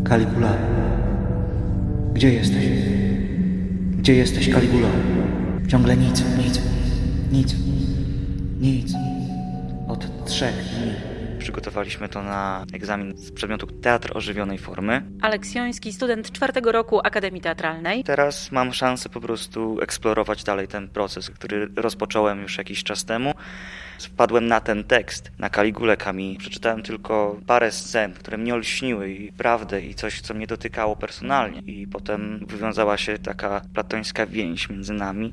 Caligula. Gdzie jesteś? Gdzie jesteś, Caligula? Ciągle nic. Od 3 dni. Przygotowaliśmy to na egzamin z przedmiotu Teatr ożywionej formy. Aleks Joński, student 4. roku Akademii Teatralnej. Teraz mam szansę po prostu eksplorować dalej ten proces, który rozpocząłem już jakiś czas temu. Wpadłem na ten tekst, na Caligulę Camille. Przeczytałem tylko parę scen, które mnie olśniły i prawdę i coś, co mnie dotykało personalnie. I potem wywiązała się taka platońska więź między nami.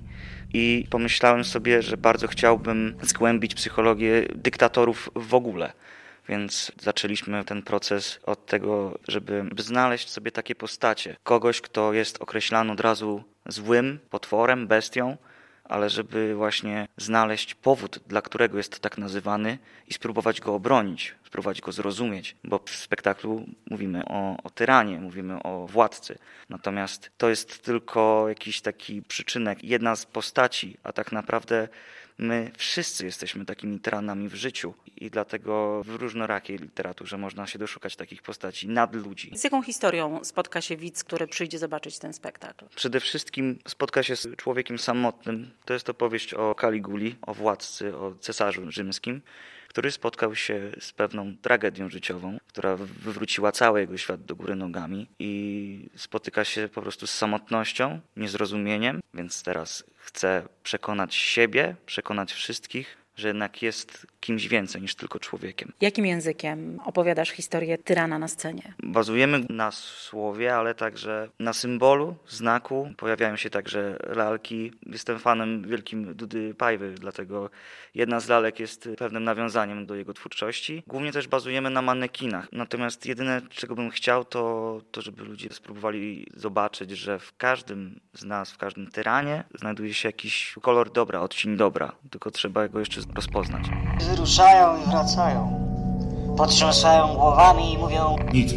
I pomyślałem sobie, że bardzo chciałbym zgłębić psychologię dyktatorów w ogóle. Więc zaczęliśmy ten proces od tego, żeby znaleźć sobie takie postacie. Kogoś, kto jest określany od razu złym, potworem, bestią, ale żeby właśnie znaleźć powód, dla którego jest tak nazywany i spróbować go obronić, spróbować go zrozumieć, bo w spektaklu mówimy o tyranie, mówimy o władcy. Natomiast to jest tylko jakiś taki przyczynek, jedna z postaci, a tak naprawdę my wszyscy jesteśmy takimi tyranami w życiu i dlatego w różnorakiej literaturze można się doszukać takich postaci nadludzi. Z jaką historią spotka się widz, który przyjdzie zobaczyć ten spektakl? Przede wszystkim spotka się z człowiekiem samotnym. To jest opowieść o Caliguli, o władcy, o cesarzu rzymskim, który spotkał się z pewną tragedią życiową, która wywróciła cały jego świat do góry nogami i spotyka się po prostu z samotnością, niezrozumieniem, więc teraz chce przekonać siebie, przekonać wszystkich, że jednak jest kimś więcej niż tylko człowiekiem. Jakim językiem opowiadasz historię tyrana na scenie? Bazujemy na słowie, ale także na symbolu, znaku. Pojawiają się także lalki. Jestem fanem wielkim Dudy Pajwy, dlatego jedna z lalek jest pewnym nawiązaniem do jego twórczości. Głównie też bazujemy na manekinach. Natomiast jedyne, czego bym chciał, to żeby ludzie spróbowali zobaczyć, że w każdym z nas, w każdym tyranie znajduje się jakiś kolor dobra, odcień dobra. Tylko trzeba go jeszcze rozpoznać. Wyruszają i wracają. Potrząsają głowami i mówią: Nic.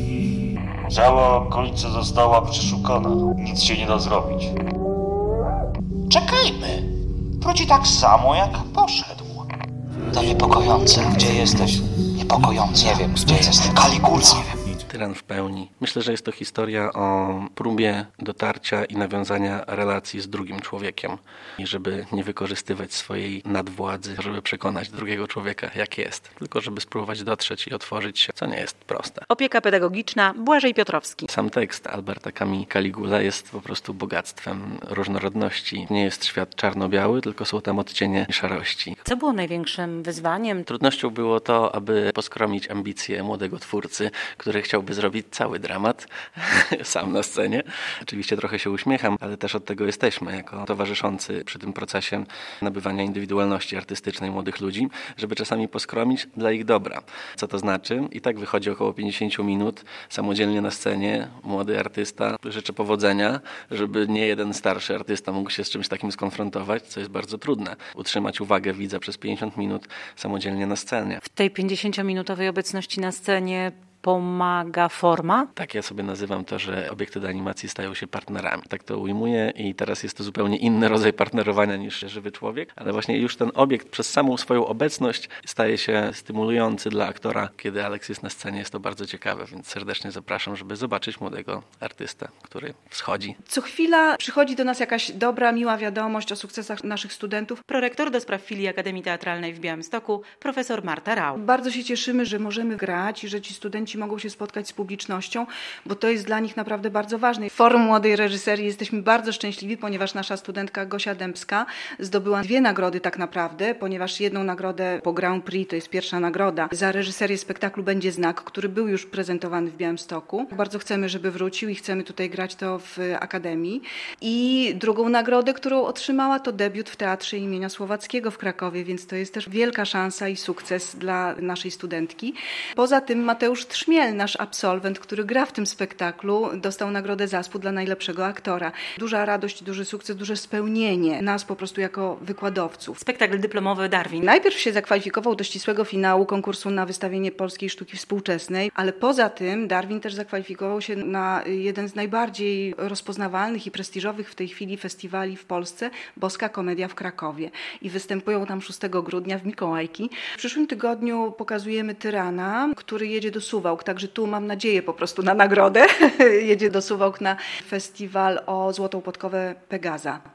Cała okolica została przeszukana. Nic się nie da zrobić. Czekajmy. Wróci tak samo, jak poszedł. To niepokojące. Gdzie jesteś? Niepokojące. Nie wiem, gdzie jest Caligula. Tyran w pełni. Myślę, że jest to historia o próbie dotarcia i nawiązania relacji z drugim człowiekiem. I żeby nie wykorzystywać swojej nadwładzy, żeby przekonać drugiego człowieka, jak jest. Tylko żeby spróbować dotrzeć i otworzyć się, co nie jest proste. Opieka pedagogiczna, Błażej Piotrowski. Sam tekst Alberta Camus Caligula jest po prostu bogactwem różnorodności. Nie jest świat czarno-biały, tylko są tam odcienie szarości. Co było największym wyzwaniem? Trudnością było to, aby poskromić ambicje młodego twórcy, który chciałby zrobić cały dramat sam na scenie. Oczywiście trochę się uśmiecham, ale też od tego jesteśmy, jako towarzyszący przy tym procesie nabywania indywidualności artystycznej młodych ludzi, żeby czasami poskromić dla ich dobra. Co to znaczy? I tak wychodzi około 50 minut samodzielnie na scenie, młody artysta. Życzę powodzenia, żeby nie jeden starszy artysta mógł się z czymś takim skonfrontować, co jest bardzo trudne. Utrzymać uwagę widza przez 50 minut samodzielnie na scenie. W tej 50-minutowej obecności na scenie pomaga forma? Tak ja sobie nazywam to, że obiekty do animacji stają się partnerami. Tak to ujmuję i teraz jest to zupełnie inny rodzaj partnerowania niż żywy człowiek, ale właśnie już ten obiekt przez samą swoją obecność staje się stymulujący dla aktora. Kiedy Aleks jest na scenie, jest to bardzo ciekawe, więc serdecznie zapraszam, żeby zobaczyć młodego artystę, który wschodzi. Co chwila przychodzi do nas jakaś dobra, miła wiadomość o sukcesach naszych studentów. Prorektor do spraw filii Akademii Teatralnej w Białymstoku, profesor Marta Rau. Bardzo się cieszymy, że możemy grać i że ci studenci mogą się spotkać z publicznością, bo to jest dla nich naprawdę bardzo ważne. Forum Młodej Reżyserii jesteśmy bardzo szczęśliwi, ponieważ nasza studentka Gosia Dębska zdobyła 2 nagrody tak naprawdę, ponieważ jedną nagrodę po Grand Prix, to jest pierwsza nagroda, za reżyserię spektaklu Będzie Znak, który był już prezentowany w Białymstoku. Bardzo chcemy, żeby wrócił i chcemy tutaj grać to w Akademii. I drugą nagrodę, którą otrzymała, to debiut w Teatrze imienia Słowackiego w Krakowie, więc to jest też wielka szansa i sukces dla naszej studentki. Poza tym Mateusz Trzmiel, nasz absolwent, który gra w tym spektaklu, dostał nagrodę ZASP-u dla najlepszego aktora. Duża radość, duży sukces, duże spełnienie nas po prostu jako wykładowców. Spektakl dyplomowy Darwin. Najpierw się zakwalifikował do ścisłego finału konkursu na wystawienie polskiej sztuki współczesnej, ale poza tym Darwin też zakwalifikował się na jeden z najbardziej rozpoznawalnych i prestiżowych w tej chwili festiwali w Polsce, Boska Komedia w Krakowie. I występują tam 6 grudnia w Mikołajki. W przyszłym tygodniu pokazujemy Tyrana, który jedzie do Suwałk Suwałk, także tu mam nadzieję po prostu na nagrodę. Jedzie do Suwałk na festiwal o Złotą Podkowę Pegaza.